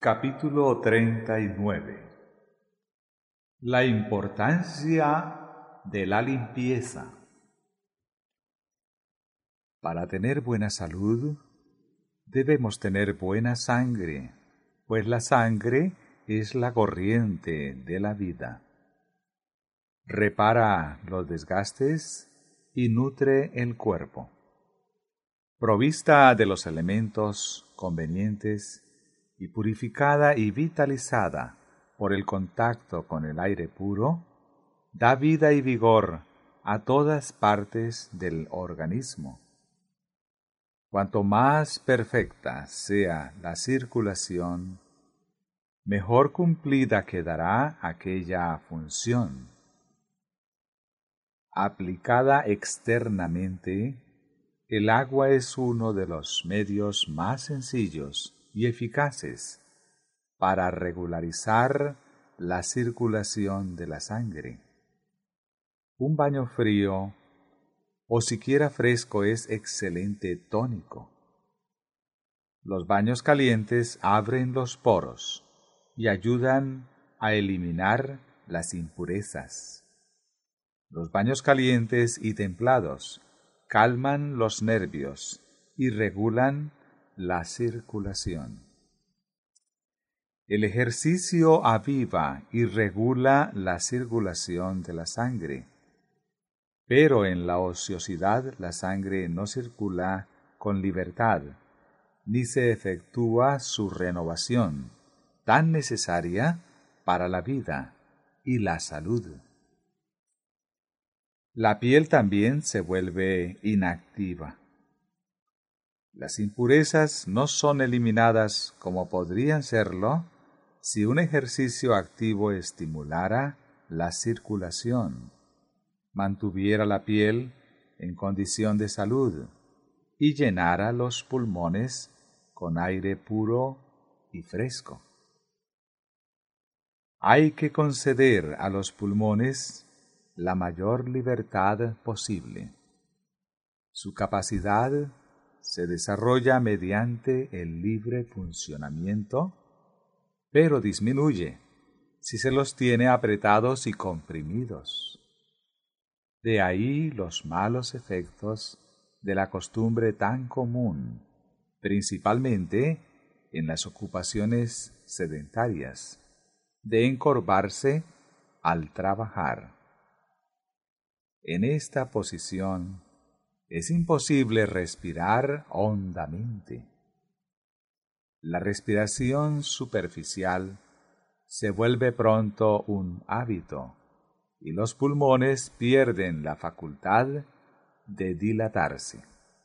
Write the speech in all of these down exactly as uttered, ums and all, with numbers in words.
Capítulo treinta y nueve. La importancia de la limpieza. Para tener buena salud, debemos tener buena sangre, pues la sangre es la corriente de la vida. Repara los desgastes y nutre el cuerpo. Provista de los elementos convenientes y purificada y vitalizada por el contacto con el aire puro, da vida y vigor a todas partes del organismo. Cuanto más perfecta sea la circulación, mejor cumplida quedará aquella función. Aplicada externamente, el agua es uno de los medios más sencillos y eficaces para regularizar la circulación de la sangre. Un baño frío o siquiera fresco es excelente tónico. Los baños calientes abren los poros y ayudan a eliminar las impurezas. Los baños calientes y templados calman los nervios y regulan la circulación. El ejercicio aviva y regula la circulación de la sangre, pero en la ociosidad la sangre no circula con libertad, ni se efectúa su renovación, tan necesaria para la vida y la salud. La piel también se vuelve inactiva. Las impurezas no son eliminadas como podrían serlo si un ejercicio activo estimulara la circulación, mantuviera la piel en condición de salud y llenara los pulmones con aire puro y fresco. Hay que conceder a los pulmones la mayor libertad posible. Su capacidad se desarrolla mediante el libre funcionamiento, pero disminuye si se los tiene apretados y comprimidos. De ahí los malos efectos de la costumbre tan común, principalmente en las ocupaciones sedentarias, de encorvarse al trabajar. En esta posición es imposible respirar hondamente. La respiración superficial se vuelve pronto un hábito y los pulmones pierden la facultad de dilatarse.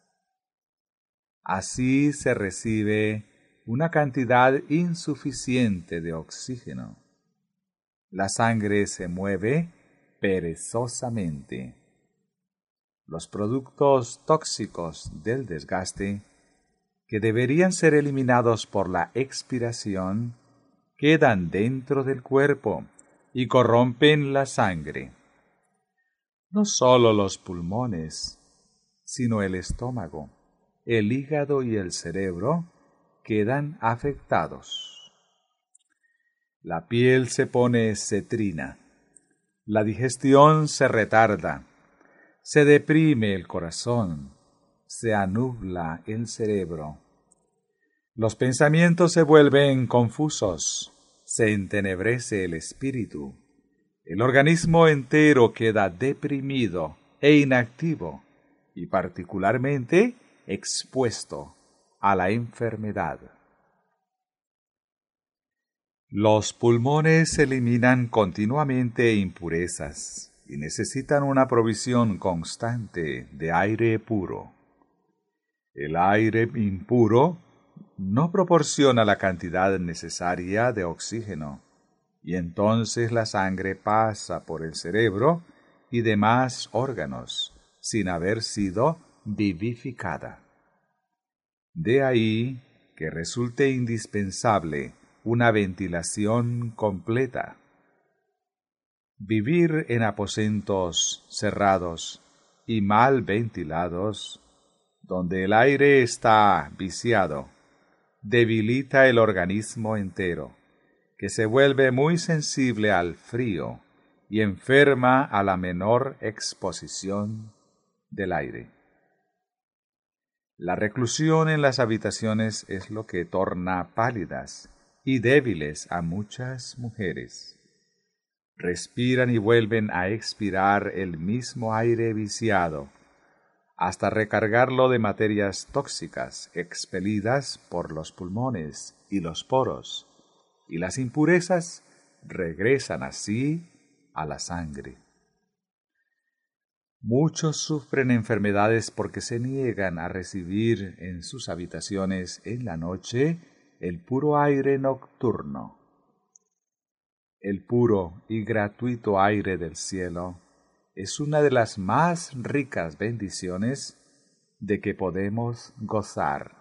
Así se recibe una cantidad insuficiente de oxígeno. La sangre se mueve perezosamente. Los productos tóxicos del desgaste, que deberían ser eliminados por la expiración, quedan dentro del cuerpo y corrompen la sangre. No sólo los pulmones, sino el estómago, el hígado y el cerebro quedan afectados. La piel se pone cetrina, la digestión se retarda, se deprime el corazón, se anubla el cerebro. Los pensamientos se vuelven confusos, se entenebrece el espíritu. El organismo entero queda deprimido e inactivo y particularmente expuesto a la enfermedad. Los pulmones eliminan continuamente impurezas y necesitan una provisión constante de aire puro. El aire impuro no proporciona la cantidad necesaria de oxígeno, y entonces la sangre pasa por el cerebro y demás órganos sin haber sido vivificada. De ahí que resulte indispensable una ventilación completa. Vivir en aposentos cerrados y mal ventilados, donde el aire está viciado, debilita el organismo entero, que se vuelve muy sensible al frío y enferma a la menor exposición del aire. La reclusión en las habitaciones es lo que torna pálidas y débiles a muchas mujeres. Respiran y vuelven a expirar el mismo aire viciado, hasta recargarlo de materias tóxicas expelidas por los pulmones y los poros, y las impurezas regresan así a la sangre. Muchos sufren enfermedades porque se niegan a recibir en sus habitaciones en la noche el puro aire nocturno. El puro y gratuito aire del cielo es una de las más ricas bendiciones de que podemos gozar.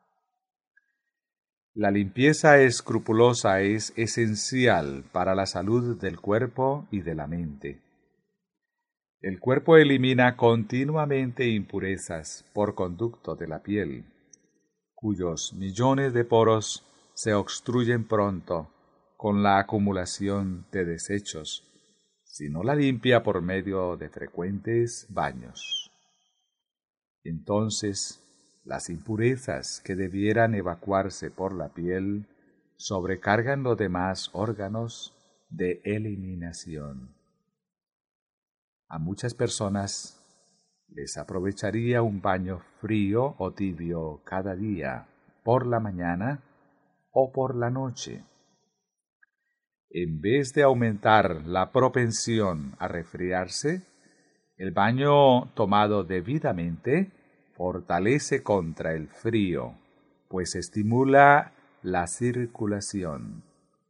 La limpieza escrupulosa es esencial para la salud del cuerpo y de la mente. El cuerpo elimina continuamente impurezas por conducto de la piel, cuyos millones de poros se obstruyen pronto con la acumulación de desechos, si no la limpia por medio de frecuentes baños. Entonces, las impurezas que debieran evacuarse por la piel sobrecargan los demás órganos de eliminación. A muchas personas les aprovecharía un baño frío o tibio cada día, por la mañana o por la noche. En vez de aumentar la propensión a resfriarse, el baño tomado debidamente fortalece contra el frío, pues estimula la circulación.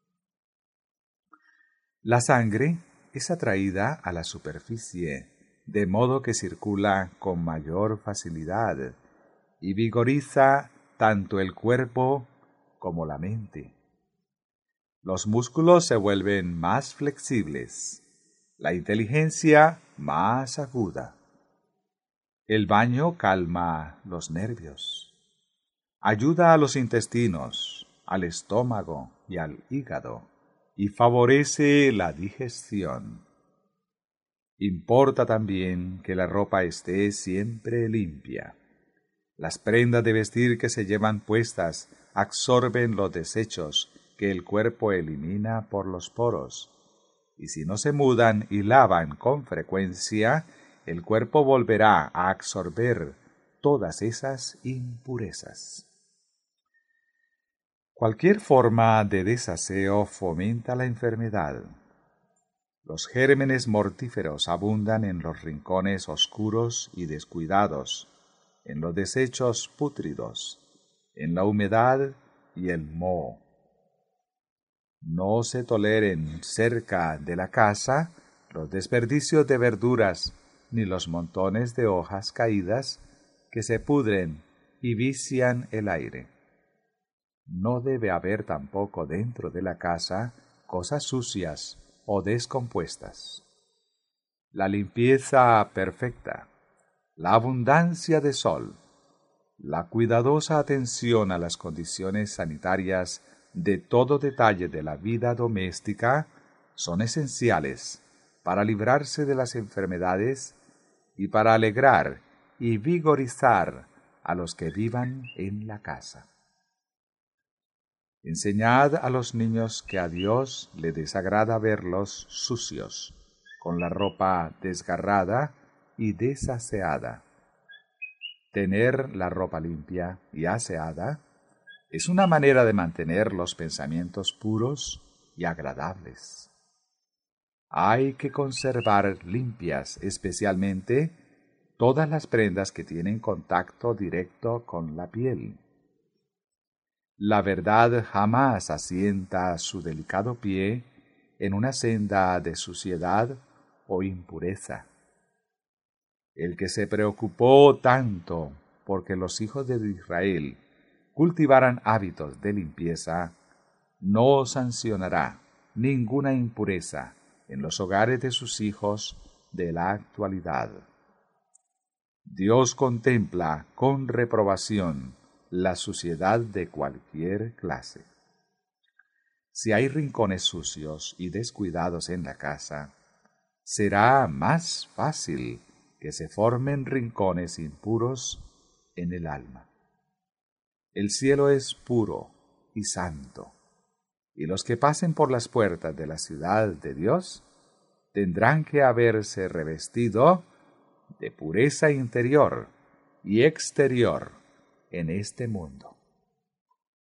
La sangre es atraída a la superficie, de modo que circula con mayor facilidad y vigoriza tanto el cuerpo como la mente. Los músculos se vuelven más flexibles, la inteligencia más aguda. El baño calma los nervios, ayuda a los intestinos, al estómago y al hígado, y favorece la digestión. Importa también que la ropa esté siempre limpia. Las prendas de vestir que se llevan puestas absorben los desechos que el cuerpo elimina por los poros, y si no se mudan y lavan con frecuencia, el cuerpo volverá a absorber todas esas impurezas. Cualquier forma de desaseo fomenta la enfermedad. Los gérmenes mortíferos abundan en los rincones oscuros y descuidados, en los desechos pútridos, en la humedad y el moho. No se toleren cerca de la casa los desperdicios de verduras ni los montones de hojas caídas que se pudren y vician el aire. No debe haber tampoco dentro de la casa cosas sucias o descompuestas. La limpieza perfecta, la abundancia de sol, la cuidadosa atención a las condiciones sanitarias de todo detalle de la vida doméstica son esenciales para librarse de las enfermedades y para alegrar y vigorizar a los que vivan en la casa. Enseñad a los niños que a Dios le desagrada verlos sucios, con la ropa desgarrada y desaseada. Tener la ropa limpia y aseada es una manera de mantener los pensamientos puros y agradables. Hay que conservar limpias especialmente todas las prendas que tienen contacto directo con la piel. La verdad jamás asienta su delicado pie en una senda de suciedad o impureza. El que se preocupó tanto porque los hijos de Israel cultivaran hábitos de limpieza, no sancionará ninguna impureza en los hogares de sus hijos de la actualidad. Dios contempla con reprobación la suciedad de cualquier clase. Si hay rincones sucios y descuidados en la casa, será más fácil que se formen rincones impuros en el alma. El cielo es puro y santo, y los que pasen por las puertas de la ciudad de Dios tendrán que haberse revestido de pureza interior y exterior en este mundo.